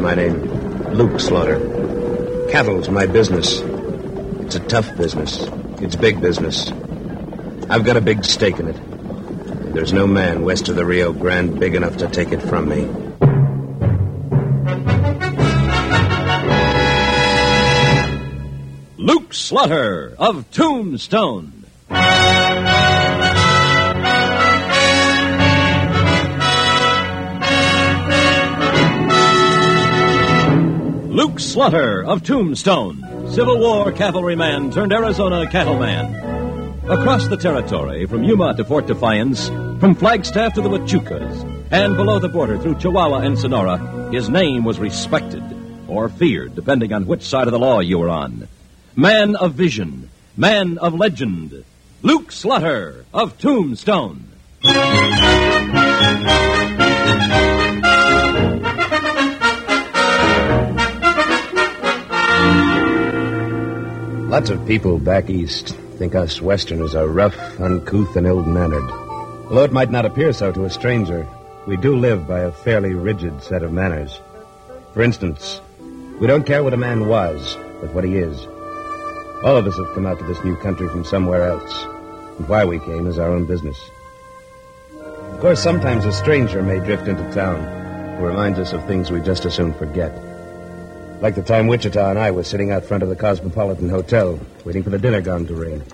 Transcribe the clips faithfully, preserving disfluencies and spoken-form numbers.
my name. Luke Slaughter. Cattle's my business. It's a tough business. It's big business. I've got a big stake in it. And there's no man west of the Rio Grande big enough to take it from me. Luke Slaughter of Tombstone. Luke Slaughter of Tombstone, Civil War cavalryman turned Arizona cattleman. Across the territory, from Yuma to Fort Defiance, from Flagstaff to the Huachucas, and below the border through Chihuahua and Sonora, his name was respected or feared, depending on which side of the law you were on. Man of vision, man of legend, Luke Slaughter of Tombstone. Lots of people back east think us Westerners are rough, uncouth, and ill-mannered. Although it might not appear so to a stranger, we do live by a fairly rigid set of manners. For instance, we don't care what a man was, but what he is. All of us have come out to this new country from somewhere else, and why we came is our own business. Of course, sometimes a stranger may drift into town who reminds us of things we just as soon forget. Like the time Wichita and I were sitting out front of the Cosmopolitan Hotel, waiting for the dinner gong to ring.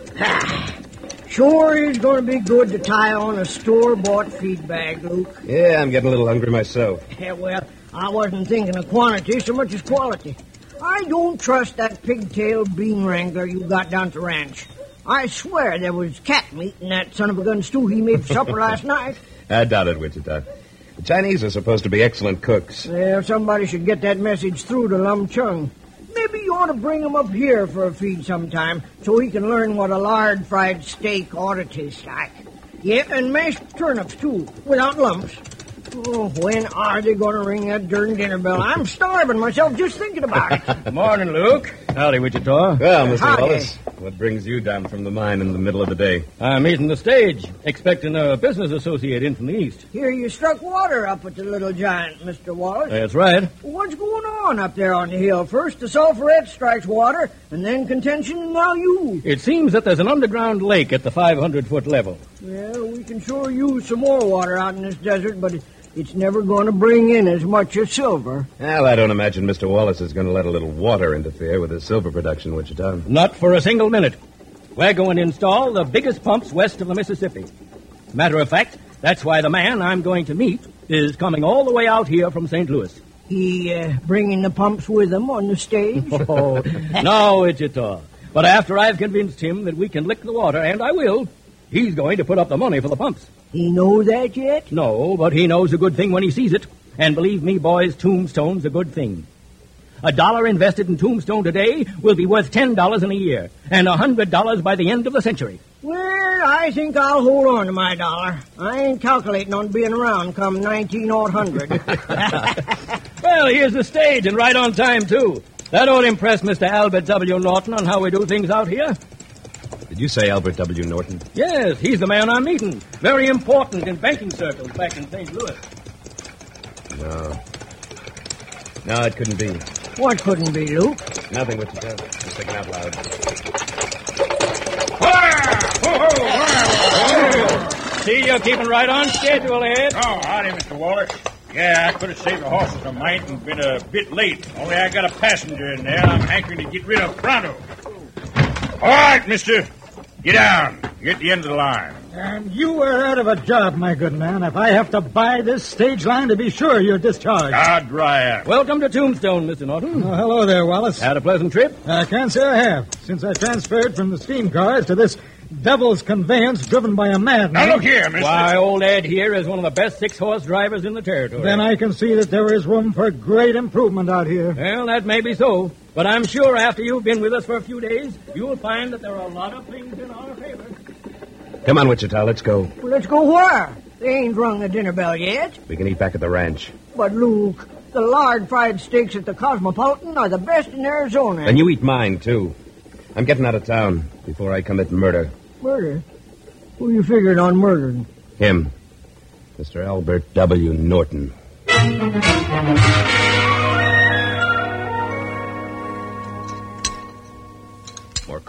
Sure is going to be good to tie on a store-bought feed bag, Luke. Yeah, I'm getting a little hungry myself. Yeah, well, I wasn't thinking of quantity so much as quality. I don't trust that pigtailed bean wrangler you got down at the ranch. I swear there was cat meat in that son of a gun stew he made for supper last night. I doubt it, Wichita. The Chinese are supposed to be excellent cooks. Well, somebody should get that message through to Lum Chung. Maybe you ought to bring him up here for a feed sometime so he can learn what a lard fried steak ought to taste like. Yeah, and mashed turnips, too, without lumps. Oh, when are they going to ring that darn dinner bell? I'm starving myself just thinking about it. Morning, Luke. Howdy, Wichita. Well, Mister Howdy. Wallace, what brings you down from the mine in the middle of the day? I'm eating the stage, expecting a business associate in from the east. Here you struck water up at the Little Giant, Mister Wallace. That's right. What's going on up there on the hill? First the sulphurette strikes water, and then contention, and now you. It seems that there's an underground lake at the five hundred foot level. Well, we can sure use some more water out in this desert, but it's never going to bring in as much as silver. Well, I don't imagine Mister Wallace is going to let a little water interfere with his silver production, Wichita. Not for a single minute. We're going to install the biggest pumps west of the Mississippi. Matter of fact, that's why the man I'm going to meet is coming all the way out here from Saint Louis. He uh, bringing the pumps with him on the stage? Oh, no, Wichita. But after I've convinced him that we can lick the water, and I will, he's going to put up the money for the pumps. He know that yet? No, but he knows a good thing when he sees it. And believe me, boys, Tombstone's a good thing. A dollar invested in Tombstone today will be worth ten dollars in a year, and a hundred dollars by the end of the century. Well, I think I'll hold on to my dollar. I ain't calculating on being around come nineteen hundred. Well, here's the stage, and right on time, too. That ought to impress Mister Albert W. Norton on how we do things out here. Did you say Albert W. Norton? Yes, he's the man I'm meeting. Very important in banking circles back in Saint Louis. No. No, it couldn't be. What couldn't be, Luke? Nothing, Wichita. Just thinking out loud. See, you're keeping right on schedule, Ed. Oh, howdy, Mister Wallace. Yeah, I could have saved the horses a mite and been a bit late. Only I got a passenger in there I'm hankering to get rid of pronto. All right, mister. Get down. You're at the end of the line. And you are out of a job, my good man, if I have to buy this stage line to be sure you're discharged. Ah, dry out. Welcome to Tombstone, Mister Norton. Oh, hello there, Wallace. Had a pleasant trip? I can't say I have, since I transferred from the steam cars to this devil's conveyance driven by a madman. Now, look here, mister. Why, old Ed here is one of the best six-horse drivers in the territory. Then I can see that there is room for great improvement out here. Well, that may be so. But I'm sure after you've been with us for a few days, you'll find that there are a lot of things in our favor. Come on, Wichita, let's go. Well, let's go where? They ain't rung the dinner bell yet. We can eat back at the ranch. But, Luke, the lard fried steaks at the Cosmopolitan are the best in Arizona. And you eat mine, too. I'm getting out of town before I commit murder. Murder? Who you figured on murdering? Him. Mister Albert W. Norton.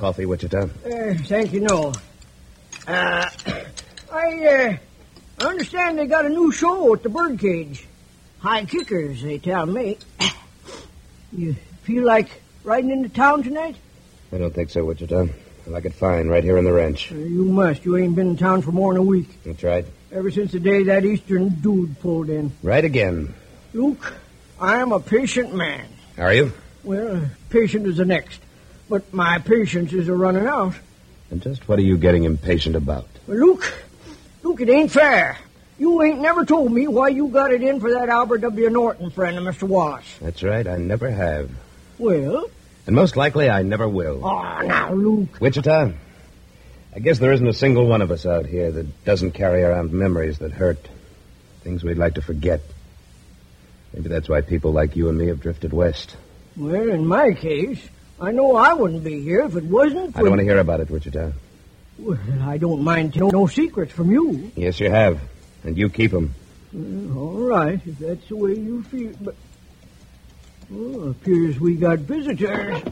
coffee, Wichita? Uh, thank you, no. Uh, I, uh, understand they got a new show at the Birdcage. High kickers, they tell me. You feel like riding into town tonight? I don't think so, Wichita. I like it fine right here on the ranch. Uh, you must. You ain't been in town for more than a week. That's right. Ever since the day that eastern dude pulled in. Right again. Luke, I am a patient man. Are you? Well, uh, patient is the next. But my patience is a running out. And just what are you getting impatient about? Well, Luke, Luke, it ain't fair. You ain't never told me why you got it in for that Albert W. Norton friend of Mister Wallace. That's right, I never have. Well? And most likely I never will. Oh, now, Luke. Wichita, I guess there isn't a single one of us out here that doesn't carry around memories that hurt. Things we'd like to forget. Maybe that's why people like you and me have drifted west. Well, in my case, I know I wouldn't be here if it wasn't for... I don't want to hear about it, Wichita. Well, I don't mind no, no secrets from you. Yes, you have. And you keep them. Uh, all right, if that's the way you feel. But, oh, appears we got visitors.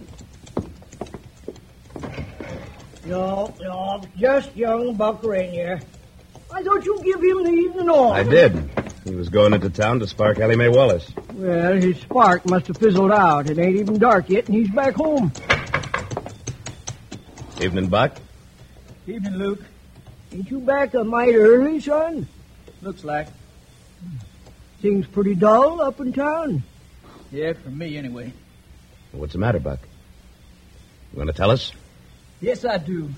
No, no, just young Buck Rainier. I thought you'd give him the evening off. I did. He was going into town to spark Ellie Mae Wallace. Well, his spark must have fizzled out. It ain't even dark yet, and he's back home. Evening, Buck. Evening, Luke. Ain't you back a mite early, son? Looks like. Things pretty dull up in town. Yeah, for me, anyway. What's the matter, Buck? You want to tell us? Yes, I do.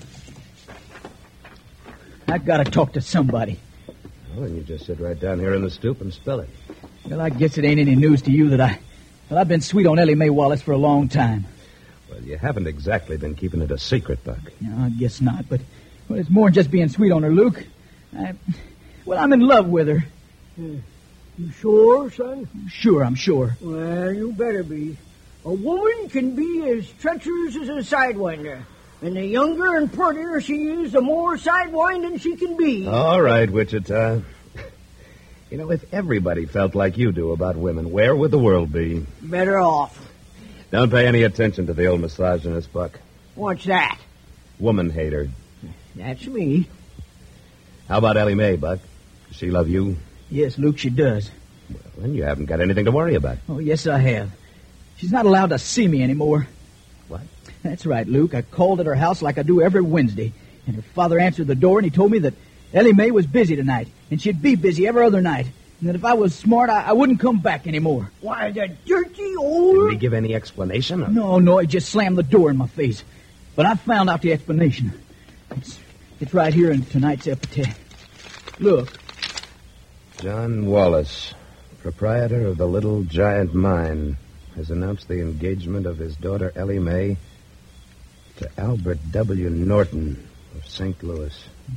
I gotta talk to somebody. Well, then you just sit right down here in the stoop and spill it. Well, I guess it ain't any news to you that I... Well, I've been sweet on Ellie Mae Wallace for a long time. Well, you haven't exactly been keeping it a secret, Buck. No, I guess not, but... Well, it's more than just being sweet on her, Luke. I... Well, I'm in love with her. Uh, you sure, son? Sure, I'm sure. Well, you better be. A woman can be as treacherous as a sidewinder. And the younger and prettier she is, the more sidewinding she can be. All right, Wichita. You know, if everybody felt like you do about women, where would the world be? Better off. Don't pay any attention to the old misogynist, Buck. What's that? Woman hater. That's me. How about Ellie Mae, Buck? Does she love you? Yes, Luke, she does. Well, then you haven't got anything to worry about. Oh, yes, I have. She's not allowed to see me anymore. What? That's right, Luke. I called at her house like I do every Wednesday. And her father answered the door, and he told me that Ellie Mae was busy tonight. And she'd be busy every other night. And that if I was smart, I, I wouldn't come back anymore. Why, the dirty old... Did he give any explanation? Or... No, no, he just slammed the door in my face. But I found out the explanation. It's, it's right here in tonight's epitaph. Look. John Wallace, proprietor of the Little Giant Mine, has announced the engagement of his daughter Ellie Mae to Albert W. Norton of Saint Louis.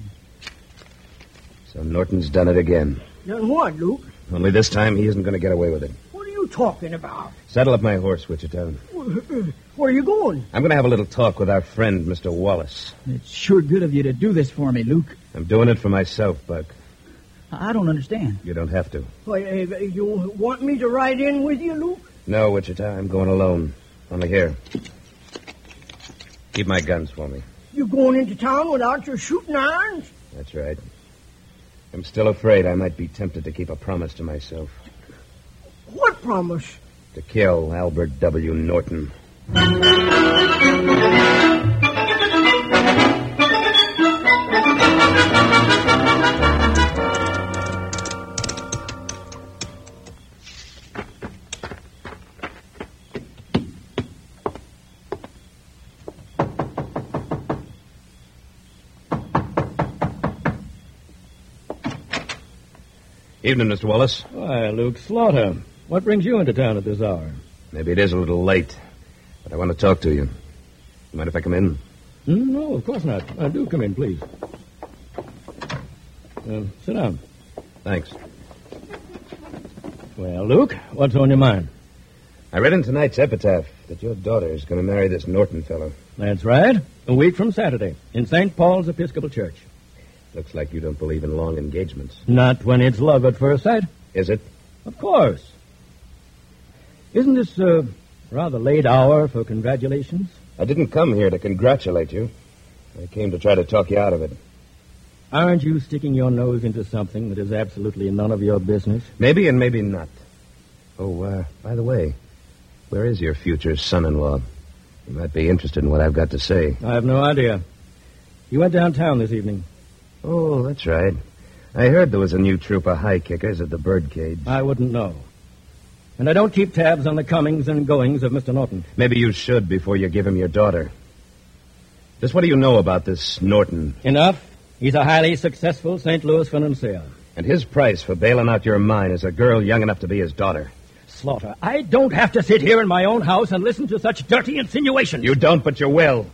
So Norton's done it again. Done what, Luke? Only this time he isn't going to get away with it. What are you talking about? Saddle up my horse, Wichita. Where are you going? I'm going to have a little talk with our friend, Mister Wallace. It's sure good of you to do this for me, Luke. I'm doing it for myself, Buck. I don't understand. You don't have to. Why, uh, you want me to ride in with you, Luke? No, Wichita, I'm going alone. Only here. Keep my guns for me. You going into town without your shooting irons? That's right. I'm still afraid I might be tempted to keep a promise to myself. What promise? To kill Albert W. Norton. Evening, Mister Wallace. Why, Luke Slaughter. What brings you into town at this hour? Maybe it is a little late, but I want to talk to you. You mind if I come in? Mm, no, of course not. Uh, do come in, please. Uh, sit down. Thanks. Well, Luke, what's on your mind? I read in tonight's epitaph that your daughter is going to marry this Norton fellow. That's right. A week from Saturday in Saint Paul's Episcopal Church. Looks like you don't believe in long engagements. Not when it's love at first sight. Is it? Of course. Isn't this a rather late hour for congratulations? I didn't come here to congratulate you. I came to try to talk you out of it. Aren't you sticking your nose into something that is absolutely none of your business? Maybe and maybe not. Oh, uh, by the way, where is your future son-in-law? You might be interested in what I've got to say. I have no idea. You went downtown this evening. Oh, that's right. I heard there was a new troop of high kickers at the birdcage. I wouldn't know. And I don't keep tabs on the comings and goings of Mister Norton. Maybe you should before you give him your daughter. Just what do you know about this Norton? Enough. He's a highly successful Saint Louis financier. And his price for bailing out your mine is a girl young enough to be his daughter. Slaughter, I don't have to sit here in my own house and listen to such dirty insinuations. You don't, but you will.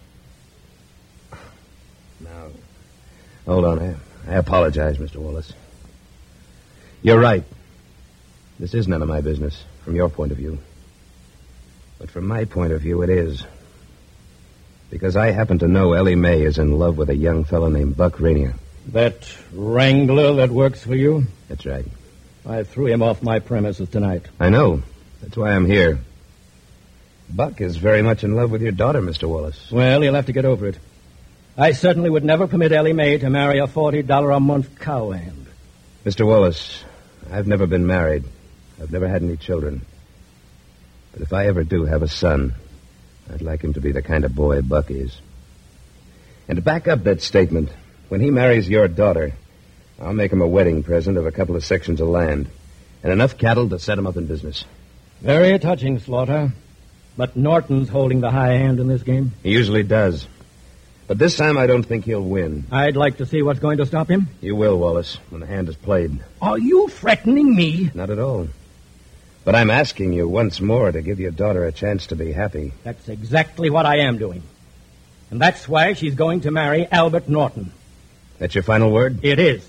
Now, hold on. I, I apologize, Mister Wallace. You're right. This is none of my business, from your point of view. But from my point of view, it is. Because I happen to know Ellie Mae is in love with a young fellow named Buck Rainier. That wrangler that works for you? That's right. I threw him off my premises tonight. I know. That's why I'm here. Buck is very much in love with your daughter, Mister Wallace. Well, he'll have to get over it. I certainly would never permit Ellie Mae to marry a forty dollars a month cowhand. Mister Wallace, I've never been married. I've never had any children. But if I ever do have a son, I'd like him to be the kind of boy Buck is. And to back up that statement, when he marries your daughter, I'll make him a wedding present of a couple of sections of land and enough cattle to set him up in business. Very touching, Slaughter. But Norton's holding the high hand in this game. He usually does. But this time I don't think he'll win. I'd like to see what's going to stop him. You will, Wallace, when the hand is played. Are you threatening me? Not at all. But I'm asking you once more to give your daughter a chance to be happy. That's exactly what I am doing. And that's why she's going to marry Albert Norton. That's your final word? It is.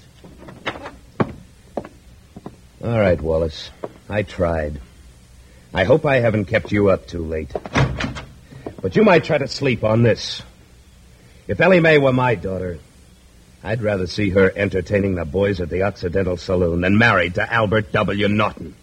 All right, Wallace. I tried. I hope I haven't kept you up too late. But you might try to sleep on this. If Ellie Mae were my daughter, I'd rather see her entertaining the boys at the Occidental Saloon than married to Albert W. Norton.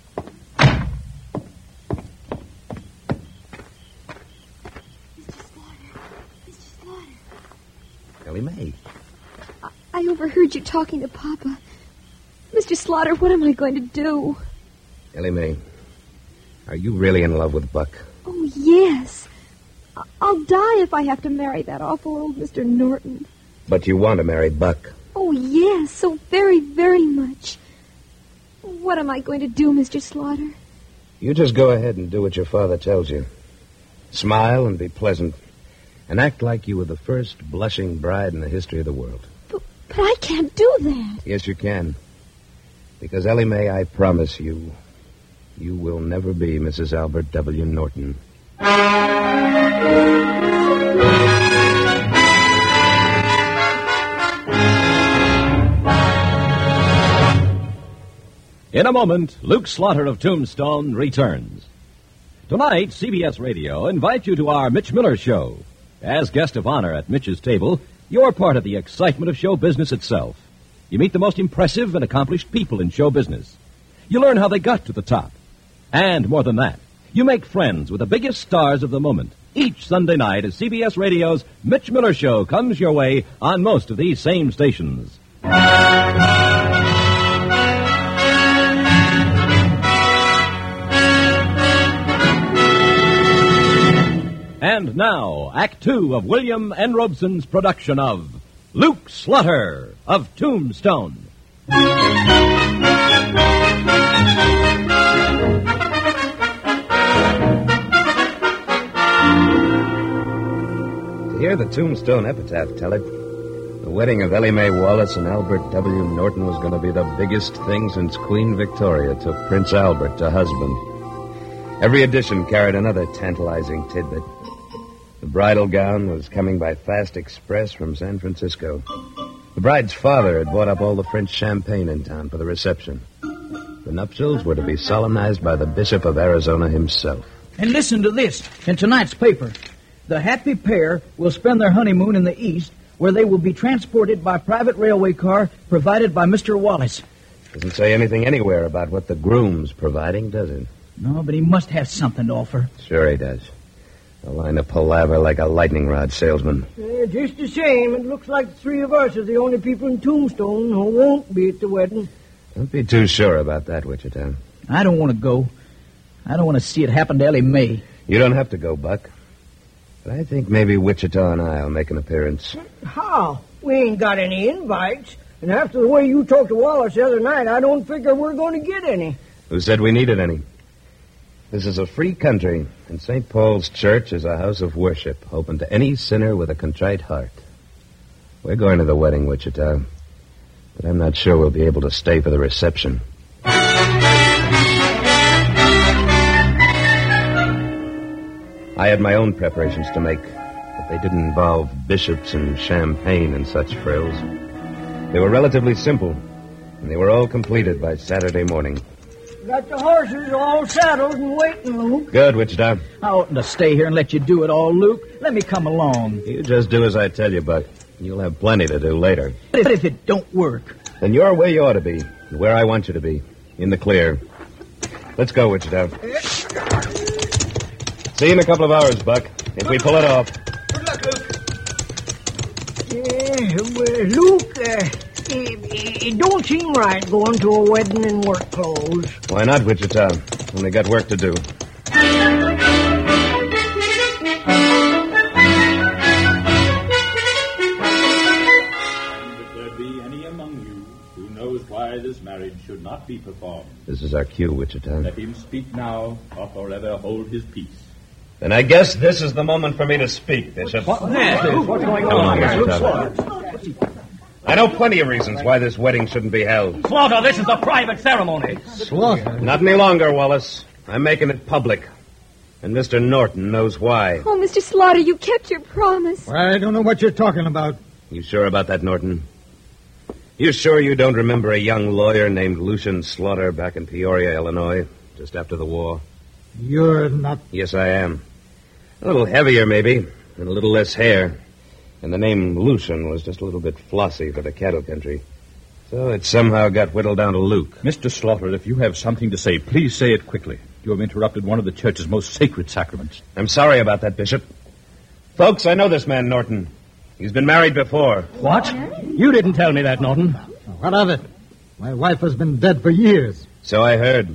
Mister Slaughter. Mister Slaughter. Ellie Mae. I, I overheard you talking to Papa. Mister Slaughter, what am I going to do? Ellie Mae, are you really in love with Buck? Oh, yes. I- I'll die if I have to marry that awful old Mister Norton. But you want to marry Buck. Oh, yes, so very, very much. What am I going to do, Mister Slaughter? You just go ahead and do what your father tells you. Smile and be pleasant. And act like you were the first blushing bride in the history of the world. But, but I can't do that. Yes, you can. Because, Ellie Mae, I promise you, you will never be Missus Albert W. Norton. In a moment, Luke Slaughter of Tombstone returns. Tonight, C B S Radio invites you to our Mitch Miller Show. As guest of honor at Mitch's table, you're part of the excitement of show business itself. You meet the most impressive and accomplished people in show business. You learn how they got to the top. And more than that, you make friends with the biggest stars of the moment. Each Sunday night as C B S Radio's Mitch Miller Show comes your way on most of these same stations. And now, Act Two of William N. Robeson's production of Luke Slaughter of Tombstone. To hear the Tombstone epitaph tell it, the wedding of Ellie Mae Wallace and Albert W. Norton was going to be the biggest thing since Queen Victoria took Prince Albert to husband. Every edition carried another tantalizing tidbit. The bridal gown was coming by fast express from San Francisco. The bride's father had bought up all the French champagne in town for the reception. The nuptials were to be solemnized by the Bishop of Arizona himself. And listen to this in tonight's paper. The happy pair will spend their honeymoon in the East, where they will be transported by private railway car provided by Mister Wallace. Doesn't say anything anywhere about what the groom's providing, does it? No, but he must have something to offer. Sure he does. A line of palaver like a lightning rod salesman. Uh, just the same, it looks like the three of us are the only people in Tombstone who won't be at the wedding. Don't be too sure about that, Wichita. I don't want to go. I don't want to see it happen to Ellie Mae. You don't have to go, Buck. But I think maybe Wichita and I'll make an appearance. How? We ain't got any invites. And after the way you talked to Wallace the other night, I don't figure we're going to get any. Who said we needed any? This is a free country, and Saint Paul's Church is a house of worship, open to any sinner with a contrite heart. We're going to the wedding, Wichita, but I'm not sure we'll be able to stay for the reception. I had my own preparations to make, but they didn't involve bishops and champagne and such frills. They were relatively simple, and they were all completed by Saturday morning. Got the horses all saddled and waiting, Luke. Good, Wichita. I oughtn't to stay here and let you do it all, Luke. Let me come along. You just do as I tell you, Buck. You'll have plenty to do later. But if it don't work? Then you're where you ought to be, and where I want you to be, in the clear. Let's go, Wichita. See you in a couple of hours, Buck, if we pull it off. Good luck, Luke. Yeah, well, Luke, uh, it, it don't seem right going to a wedding in work clothes. Why not, Wichita? Only got work to do. Why this marriage should not be performed. This is our cue, Wichita. Let him speak now, or forever hold his peace. Then I guess this is the moment for me to speak, Bishop. What? What's going on? Wichita. I know plenty of reasons why this wedding shouldn't be held. Slaughter, this is a private ceremony. Slaughter? Not any longer, Wallace. I'm making it public. And Mister Norton knows why. Oh, Mister Slaughter, you kept your promise. I don't know what you're talking about. You sure about that, Norton? You sure you don't remember a young lawyer named Lucian Slaughter back in Peoria, Illinois, just after the war? You're not... Yes, I am. A little heavier, maybe, and a little less hair. And the name Lucian was just a little bit flossy for the cattle country. So it somehow got whittled down to Luke. Mister Slaughter, if you have something to say, please say it quickly. You have interrupted one of the church's most sacred sacraments. I'm sorry about that, Bishop. Folks, I know this man, Norton. He's been married before. What? You didn't tell me that, Norton. What of it? My wife has been dead for years. So I heard.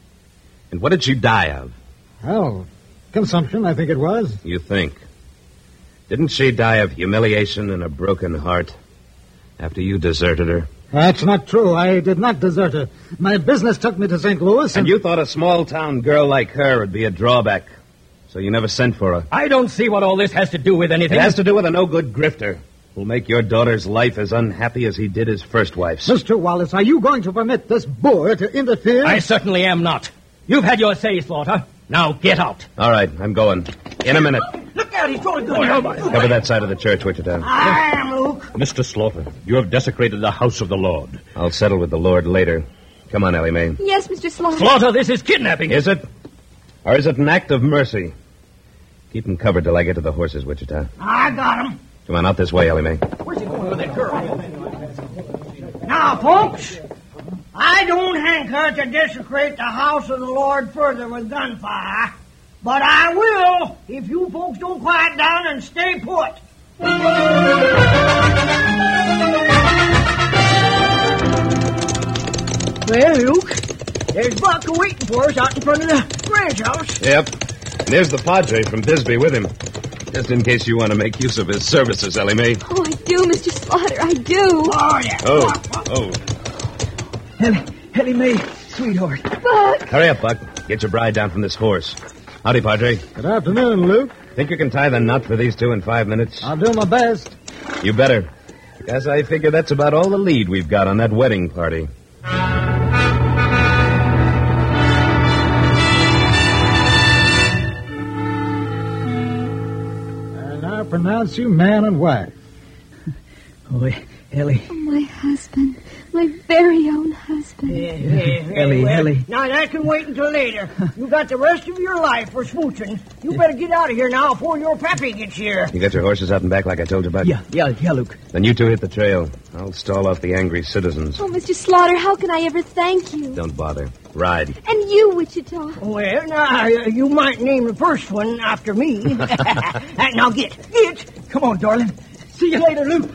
And what did she die of? Oh, consumption, I think it was. You think? Didn't she die of humiliation and a broken heart after you deserted her? That's not true. I did not desert her. My business took me to Saint Louis. And, and you thought a small-town girl like her would be a drawback. So you never sent for her. I don't see what all this has to do with anything. It has to do with a no-good grifter who'll make your daughter's life as unhappy as he did his first wife's. Mister Wallace, are you going to permit this boor to interfere? I certainly am not. You've had your say, Slaughter. Now get out. All right, I'm going. In a minute. Look out, he's throwing a gun. Cover that side of the church, Wichita. I am, Luke. Mister Slaughter, you have desecrated the house of the Lord. I'll settle with the Lord later. Come on, Ellie Mae. Yes, Mister Slaughter. Slaughter, this is kidnapping. Is it? Or is it an act of mercy? Keep him covered till I get to the horses, Wichita. I got him. Come on, out this way, Ellie Mae. Where's he going with that girl? Now, folks, I don't hanker to desecrate the house of the Lord further with gunfire, but I will if you folks don't quiet down and stay put. Well, Luke, there's Buck waiting for us out in front of the ranch house. Yep. And there's the Padre from Bisbee with him. Just in case you want to make use of his services, Ellie Mae. Oh, I do, Mister Slaughter, I do. Oh, yeah. Oh, oh. Ellie, Ellie Mae, sweetheart. Buck! Hurry up, Buck. Get your bride down from this horse. Howdy, Padre. Good afternoon, Luke. Think you can tie the knot for these two in five minutes? I'll do my best. You better. Because I figure that's about all the lead we've got on that wedding party. I pronounce you man and wife. Oh, Ellie. Oh, my husband. My very own husband. Yeah, yeah, Ellie, well, Ellie. Now, that can wait until later. You got the rest of your life for smooching. You better get out of here now before your pappy gets here. You got your horses out and back like I told you about? Yeah, yeah, yeah, Luke. Then you two hit the trail. I'll stall off the angry citizens. Oh, Mister Slaughter, how can I ever thank you? Don't bother. Ride. And you, Wichita. Well, now, you might name the first one after me. Now get, get. Come on, darling. See you later, Luke.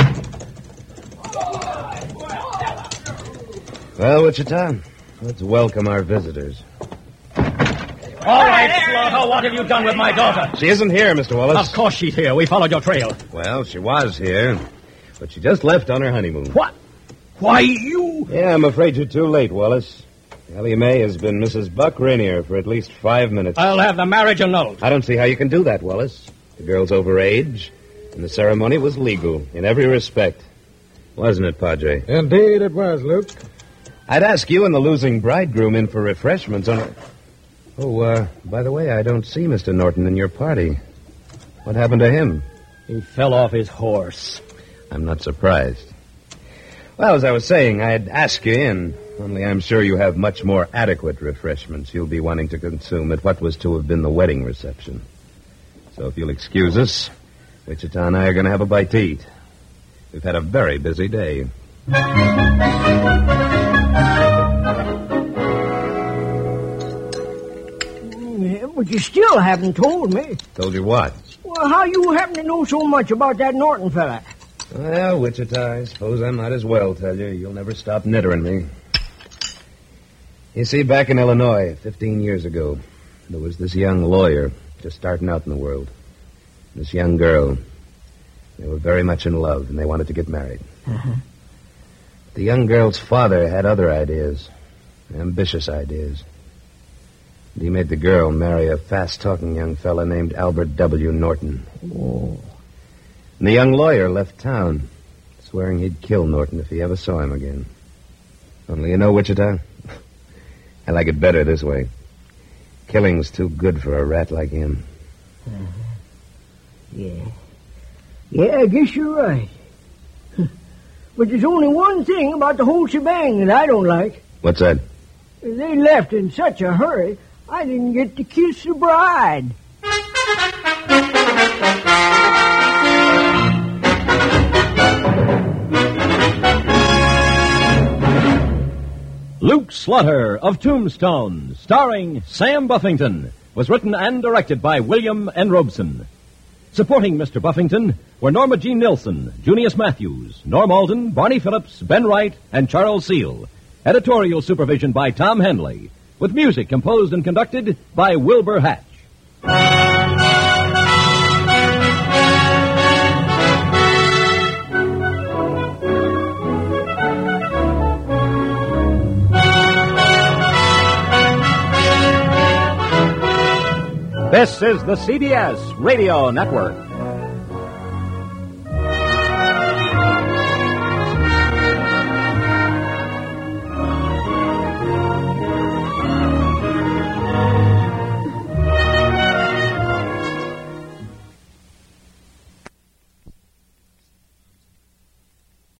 Well, Wichita, let's welcome our visitors. All right, Slaughter, what have you done with my daughter? She isn't here, Mister Wallace. Of course she's here. We followed your trail. Well, she was here, but she just left on her honeymoon. What? Why, you... Yeah, I'm afraid you're too late, Wallace. Ellie Mae has been Missus Buck Rainier for at least five minutes. I'll have the marriage annulled. I don't see how you can do that, Wallace. The girl's over age, and the ceremony was legal in every respect. Wasn't it, Padre? Indeed it was, Luke. I'd ask you and the losing bridegroom in for refreshments on... A... Oh, uh, by the way, I don't see Mister Norton in your party. What happened to him? He fell off his horse. I'm not surprised. Well, as I was saying, I'd ask you in, only I'm sure you have much more adequate refreshments you'll be wanting to consume at what was to have been the wedding reception. So if you'll excuse us, Wichita and I are going to have a bite to eat. We've had a very busy day. Yeah, but you still haven't told me. Told you what? Well, how you happen to know so much about that Norton fella? Well, Wichita, I suppose I might as well tell you. You'll never stop knittering me. You see, back in Illinois, fifteen years ago, there was this young lawyer just starting out in the world. This young girl. They were very much in love, and they wanted to get married. Uh-huh. The young girl's father had other ideas, ambitious ideas. And he made the girl marry a fast-talking young fella named Albert W. Norton. Oh. And the young lawyer left town, swearing he'd kill Norton if he ever saw him again. Only you know, Wichita, I like it better this way. Killing's too good for a rat like him. Uh-huh. Yeah. Yeah, I guess you're right. But there's only one thing about the whole shebang that I don't like. What's that? They left in such a hurry, I didn't get to kiss the bride. Luke Slaughter of Tombstone, starring Sam Buffington, was written and directed by William N. Robeson. Supporting Mister Buffington were Norma Jean Nilsson, Junius Matthews, Norm Alden, Barney Phillips, Ben Wright, and Charles Seal. Editorial supervision by Tom Henley, with music composed and conducted by Wilbur Hatch. This is the C B S Radio Network.